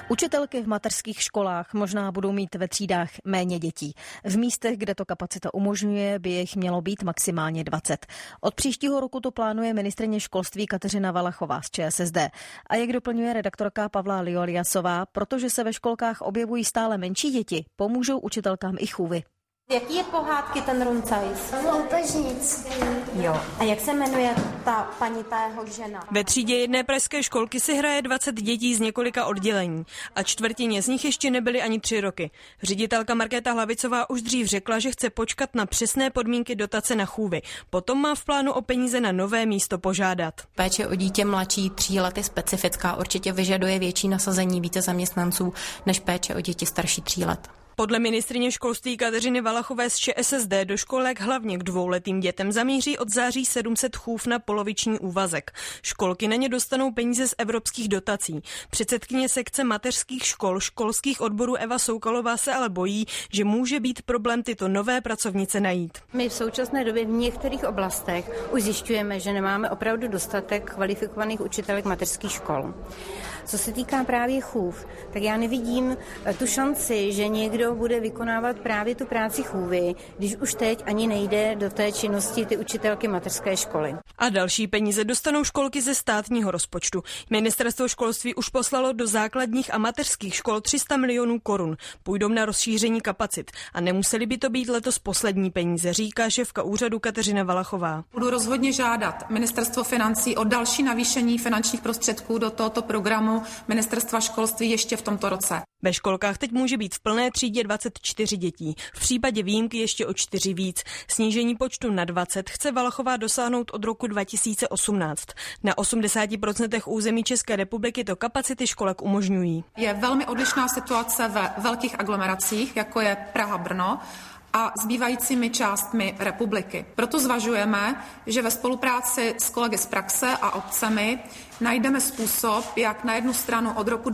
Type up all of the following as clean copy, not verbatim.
Učitelky v mateřských školách možná budou mít ve třídách méně dětí. V místech, kde to kapacita umožňuje, by jich mělo být maximálně 20. Od příštího roku to plánuje ministryně školství Kateřina Valachová z ČSSD. A jak doplňuje redaktorka Pavla Lioliasová, protože se ve školkách objevují stále menší děti, pomůžou učitelkám i chůvy. Jaký je pohádky ten runcajs? Loupežnický. Jo. A jak se jmenuje ta jeho žena? Ve třídě jedné pražské školky si hraje 20 dětí z několika oddělení a čtvrtině z nich ještě nebyly ani 3 roky. Ředitelka Markéta Hlavicová už dřív řekla, že chce počkat na přesné podmínky dotace na chůvy. Potom má v plánu o peníze na nové místo požádat. Péče o dítě mladší 3 let je specifická, určitě vyžaduje větší nasazení, více zaměstnanců než péče o děti starší 3 let. Podle ministryně školství Kateřiny Valachové z ČSSD do školek hlavně k 2letým dětem zamíří od září 700 chův na poloviční úvazek. Školky na ně dostanou peníze z evropských dotací. Předsedkyně sekce mateřských škol školských odborů Eva Soukalová se ale bojí, že může být problém tyto nové pracovnice najít. My v současné době v některých oblastech už zjišťujeme, že nemáme opravdu dostatek kvalifikovaných učitelek mateřských škol. Co se týká právě chův, tak já nevidím tu šanci, že někdo bude vykonávat právě tu práci chůvy, když už teď ani nejde do té činnosti ty učitelky mateřské školy. A další peníze dostanou školky ze státního rozpočtu. Ministerstvo školství už poslalo do základních a mateřských škol 300 milionů korun. Půjdou na rozšíření kapacit a nemuseli by to být letos poslední peníze, říká šéfka úřadu Kateřina Valachová. Budu rozhodně žádat Ministerstvo financí o další navýšení finančních prostředků do tohoto programu Ministerstva školství ještě v tomto roce. Ve školkách teď může být v plné třídě 24 dětí. V případě výjimky ještě o 4 víc. Snížení počtu na 20 chce Valachová dosáhnout od roku 2018. Na 80% území České republiky to kapacity školek umožňují. Je velmi odlišná situace ve velkých aglomeracích, jako je Praha, Brno, a zbývajícími částmi republiky. Proto zvažujeme, že ve spolupráci s kolegy z praxe a obcemi najdeme způsob, jak na jednu stranu od roku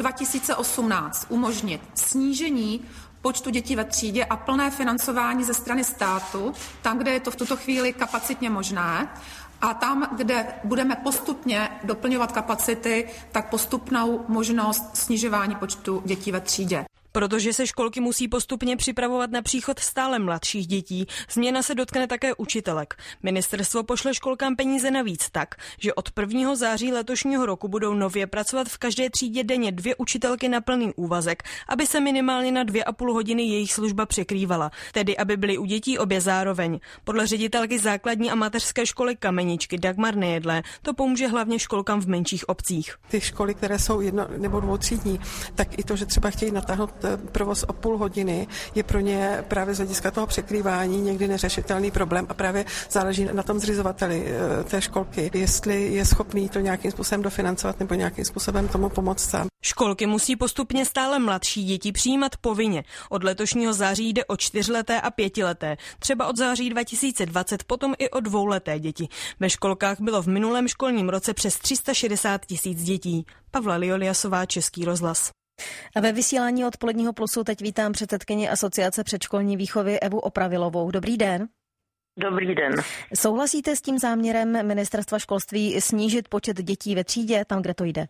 2018 umožnit snížení počtu dětí ve třídě a plné financování ze strany státu, tam, kde je to v tuto chvíli kapacitně možné, a tam, kde budeme postupně doplňovat kapacity, tak postupnou možnost snižování počtu dětí ve třídě. Protože se školky musí postupně připravovat na příchod stále mladších dětí, změna se dotkne také učitelek. Ministerstvo pošle školkám peníze navíc tak, že od 1. září letošního roku budou nově pracovat v každé třídě denně 2 učitelky na plný úvazek, aby se minimálně na 2,5 hodiny jejich služba překrývala, tedy aby byly u dětí obě zároveň. Podle ředitelky základní a mateřské školy Kameničky Dagmar Nejedlé to pomůže hlavně školkám v menších obcích. Ty školy, které jsou 1- nebo 2třídní, tak i to, že třeba chtějí natáhnout provoz o půl hodiny, je pro ně právě z hlediska toho překrývání někdy neřešitelný problém a právě záleží na tom zřizovateli té školky, jestli je schopný to nějakým způsobem dofinancovat nebo nějakým způsobem tomu pomoct sám. Školky musí postupně stále mladší děti přijímat povinně. Od letošního září jde o 4leté a 5leté. Třeba od září 2020 potom i o 2leté děti. Ve školkách bylo v minulém školním roce přes 360 000 dětí. Pavla Lioliasová, Český rozhlas. A ve vysílání Odpoledního plusu teď vítám předsedkyni Asociace předškolní výchovy Evu Opravilovou. Dobrý den. Dobrý den. Souhlasíte s tím záměrem Ministerstva školství snížit počet dětí ve třídě, tam, kde to jde?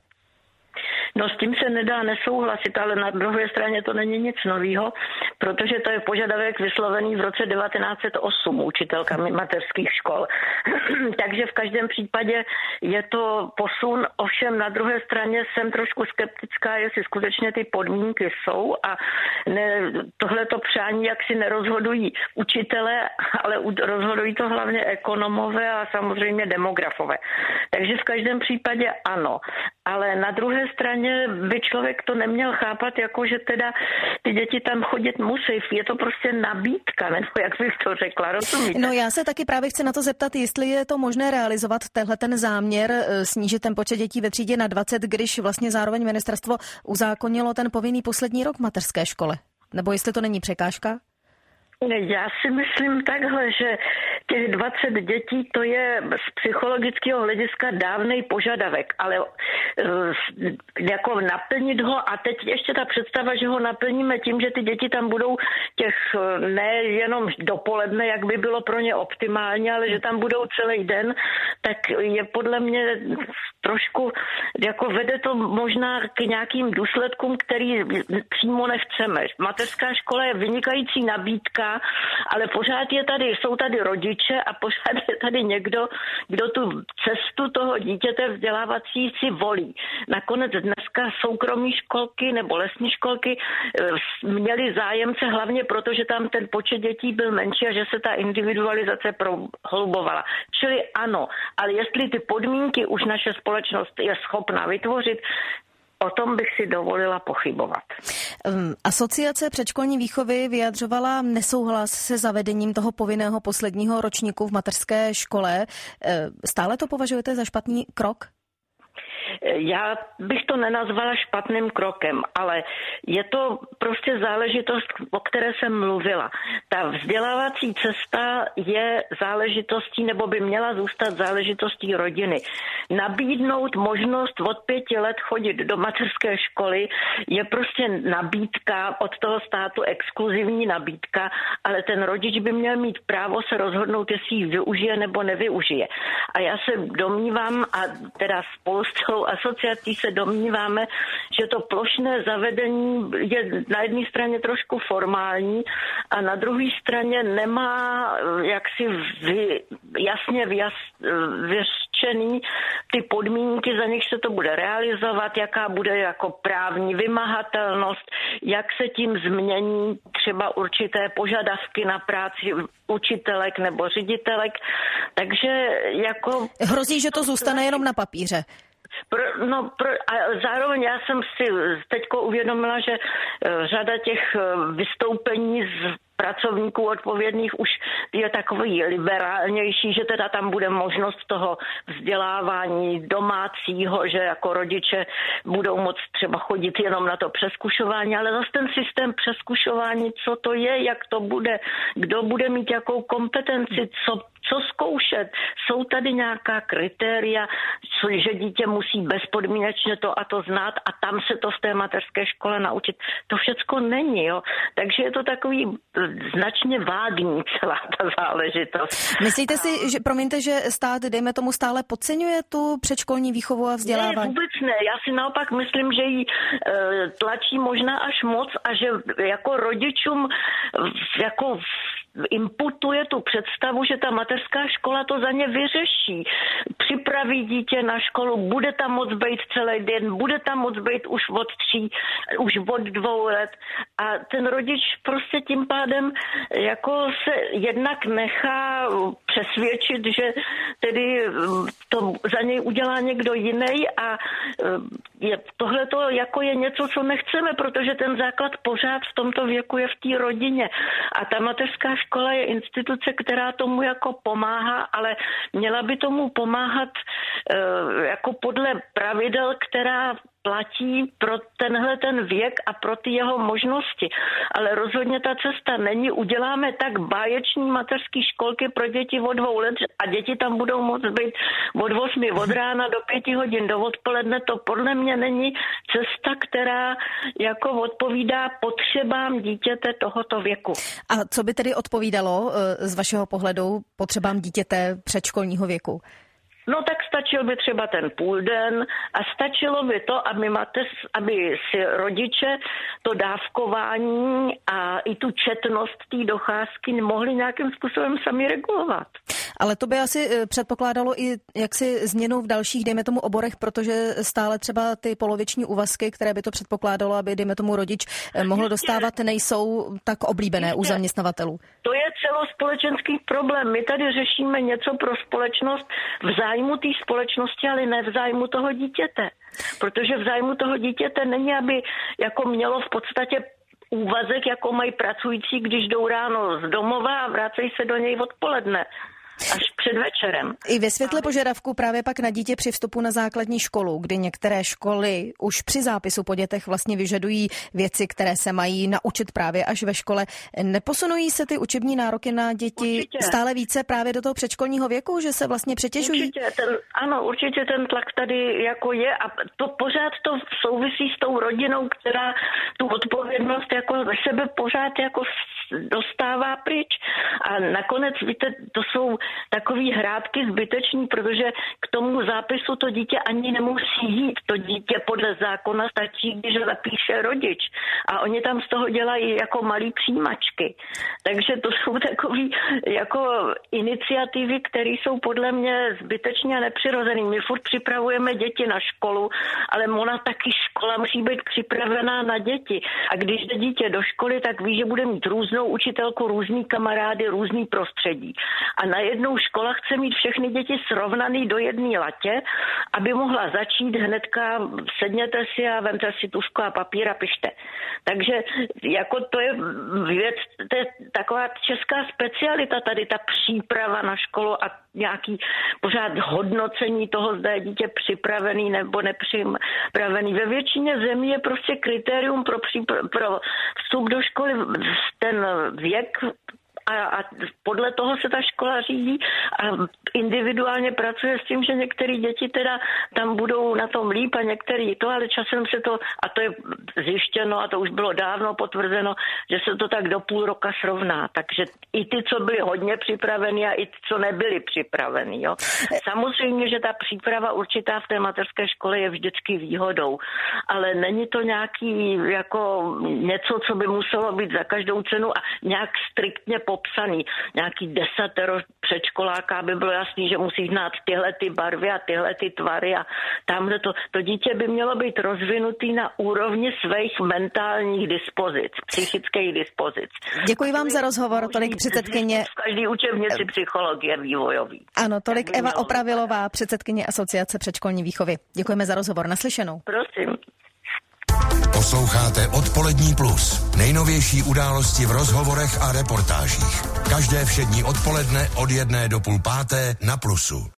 No s tím se nedá nesouhlasit, ale na druhé straně to není nic novýho, protože to je požadavek vyslovený v roce 1908 učitelkami mateřských škol. Takže v každém případě je to posun, ovšem na druhé straně jsem trošku skeptická, jestli skutečně ty podmínky jsou a tohleto přání jaksi nerozhodují učitelé, ale rozhodují to hlavně ekonomové a samozřejmě demografové. Takže v každém případě ano, ale na druhé straně by člověk to neměl chápat jako, že teda ty děti tam chodit musí. Je to prostě nabídka, nebo jak bych to řekla, rozumíte? No já se taky právě chci na to zeptat, jestli je to možné realizovat ten záměr, snížit ten počet dětí ve třídě na 20, když vlastně zároveň ministerstvo uzákonilo ten povinný poslední rok v mateřské škole. Nebo jestli to není překážka? Já si myslím takhle, že těch 20 dětí, to je z psychologického hlediska dávnej požadavek, ale jako naplnit ho a teď ještě ta představa, že ho naplníme tím, že ty děti tam budou těch nejenom dopoledne, jak by bylo pro ně optimálně, ale že tam budou celý den, tak je podle mě trošku, jako vede to možná k nějakým důsledkům, který přímo nechceme. Mateřská škola je vynikající nabídka, ale pořád jsou tady rodiče a pořád je tady někdo, kdo tu cestu toho dítěte vzdělávací si volí. Nakonec dneska soukromí školky nebo lesní školky měly zájemce hlavně proto, že tam ten počet dětí byl menší a že se ta individualizace prohlubovala. Čili ano, ale jestli ty podmínky už naše společnost je schopná vytvořit, o tom bych si dovolila pochybovat. Asociace předškolní výchovy vyjadřovala nesouhlas se zavedením toho povinného posledního ročníku v mateřské škole. Stále to považujete za špatný krok? Já bych to nenazvala špatným krokem, ale je to prostě záležitost, o které jsem mluvila. Ta vzdělávací cesta je záležitostí, nebo by měla zůstat záležitostí rodiny. Nabídnout možnost od 5 let chodit do mateřské školy je prostě nabídka od toho státu, exkluzivní nabídka, ale ten rodič by měl mít právo se rozhodnout, jestli ji využije nebo nevyužije. A já se domnívám, a teda spolu s celou asociací se domníváme, že to plošné zavedení je na jedné straně trošku formální a na druhé straně nemá jaksi jasně vyřčený ty podmínky, za nich se to bude realizovat, jaká bude jako právní vymahatelnost, jak se tím změní třeba určité požadavky na práci učitelek nebo ředitelek. Takže hrozí, že to zůstane jenom na papíře. A zároveň já jsem si teďko uvědomila, že řada těch vystoupení z pracovníků odpovědných už je takový liberálnější, že teda tam bude možnost toho vzdělávání domácího, že jako rodiče budou moct třeba chodit jenom na to přezkušování, ale zase ten systém přezkušování, co to je, jak to bude, kdo bude mít jakou kompetenci, co zkoušet. Jsou tady nějaká kritéria, že dítě musí bezpodmínečně to a to znát a tam se to v té mateřské škole naučit. To všecko není, jo. Takže je to takový značně vágní celá ta záležitost. Myslíte si, že stát, dejme tomu, stále podceňuje tu předškolní výchovu a vzdělávání? Ne, vůbec ne. Já si naopak myslím, že ji tlačí možná až moc a že jako rodičům jako imputuje tu představu, že ta mateřská škola to za ně vyřeší. Připraví dítě na školu, bude tam moc být celý den, bude tam moc být už od 3, už od 2 let a ten rodič prostě tím pádem jako se jednak nechá přesvědčit, že tedy to za něj udělá někdo jiný a tohle to jako je něco, co nechceme, protože ten základ pořád v tomto věku je v té rodině a ta mateřská škola je instituce, která tomu jako pomáhá, ale měla by tomu pomáhat jako podle pravidel, která platí pro tenhle ten věk a pro ty jeho možnosti. Ale rozhodně ta cesta není. Uděláme tak báječní mateřské školky pro děti od 2 let a děti tam budou moct být od 8 od rána do 5 hodin do odpoledne. To podle mě není cesta, která jako odpovídá potřebám dítěte tohoto věku. A co by tedy odpovídalo z vašeho pohledu potřebám dítěte předškolního věku? No tak stačil by třeba ten půl den a stačilo by to, aby si rodiče to dávkování a i tu četnost té docházky mohli nějakým způsobem sami regulovat. Ale to by asi předpokládalo i jaksi změnu v dalších, dejme tomu, oborech, protože stále třeba ty poloviční úvazky, které by to předpokládalo, aby, dejme tomu, rodič mohl dostávat, nejsou tak oblíbené u zaměstnavatelů. To je celospolečenský problém. My tady řešíme něco pro společnost v zájmu té společnosti, ale ne v zájmu toho dítěte. Protože v zájmu toho dítěte není, aby jako mělo v podstatě úvazek, jako mají pracující, když jdou ráno z domova a vracejí se do něj odpoledne. až před večerem. I ve světle požadavku právě pak na dítě při vstupu na základní školu, kdy některé školy už při zápisu po dětech vlastně vyžadují věci, které se mají naučit právě až ve škole. Neposunují se ty učební nároky na děti určitě stále více právě do toho předškolního věku, že se vlastně přetěžují? Určitě ten tlak tady jako je a to pořád to souvisí s tou rodinou, která tu odpovědnost jako ze sebe pořád jako dostává pryč. A nakonec, víte, to jsou takový hrátky zbyteční, protože k tomu zápisu to dítě ani nemusí jít. To dítě podle zákona stačí, když ho zapíše rodič. A oni tam z toho dělají jako malý přijímačky. Takže to jsou takový jako iniciativy, které jsou podle mě zbytečně nepřirozený. My furt připravujeme děti na školu, ale ona taky škola musí být připravená na děti. A když jde dítě do školy, tak ví, že bude mít různou učitelku, různý kamarády, různý prostředí. A najednou škola chce mít všechny děti srovnaný do jedné latě, aby mohla začít hnedka, sedněte si a vemte si tužku a papír a pište. Takže jako to je věc, to je taková česká specialita tady, ta příprava na školu a nějaký pořád hodnocení toho, zda je dítě připravený nebo nepřipravený. Ve většině zemí je prostě kritérium pro vstup do školy ten věk a podle toho se ta škola řídí a individuálně pracuje s tím, že některé děti teda tam budou na tom líp a některý to, ale časem se to, a to je zjištěno a to už bylo dávno potvrzeno, že se to tak do půl roka srovná. Takže i ty, co byli hodně připraveni a i ty, co nebyli připraveni. Jo. Samozřejmě, že ta příprava určitá v té mateřské škole je vždycky výhodou, ale není to nějaký jako něco, co by muselo být za každou cenu a nějak striktně popsaný. Nějaký 10 předškoláka, aby bylo jasný, že musí znát tyhle ty barvy a tyhle ty tvary a tamhle to dítě by mělo být rozvinutý na úrovni svých mentálních dispozic, psychických dispozic. Děkuji vám za rozhovor, tolik předsedkyně. V každý učebnici psychologie vývojový. Ano, tolik Eva Opravilová, předsedkyně Asociace předškolní výchovy. Děkujeme za rozhovor, naslyšenou. Prosím. Posloucháte Odpolední plus. Nejnovější události v rozhovorech a reportážích. Každé všední odpoledne od 1 do půl páté na Plusu.